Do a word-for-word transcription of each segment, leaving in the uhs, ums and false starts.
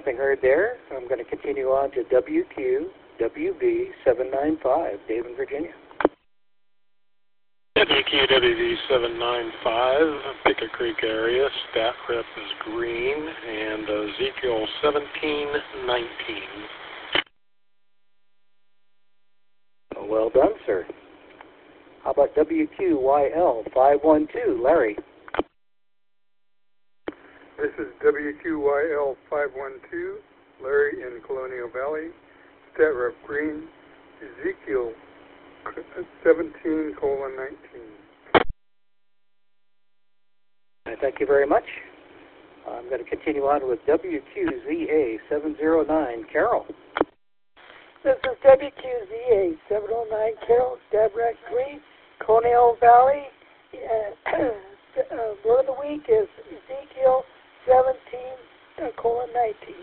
nothing heard there. I'm going to continue on to W Q W V seven nine five, Dave in Virginia. W Q W V seven nine five, Picket Creek area, stat rep is green, and Ezekiel seventeen nineteen. Well done, sir. How about W Q Y L five one two, Larry? This is W Q Y L five one two, Larry in Colonial Valley, stat rep green, Ezekiel seventeen colon nineteen. Thank you very much. I'm going to continue on with W Q Z A seven zero nine, Carol. This is W Q Z A seven oh nine, Carol, stat rep green, Colonial Valley. Uh, uh, word of the week is Ezekiel seventeen colon nineteen.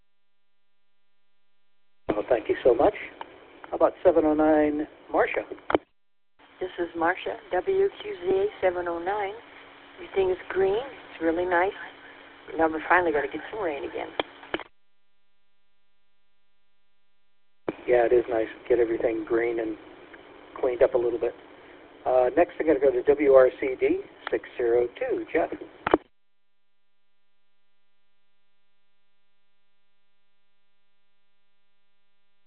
Well, thank you so much. How about seven oh nine, Marcia? This is Marcia, W Q Z A seven oh nine. Everything is green. It's really nice. Now we're finally going to get some rain again. Yeah, it is nice to get everything green and cleaned up a little bit. Uh, next, I'm going to go to W R C D six zero two, Jeff.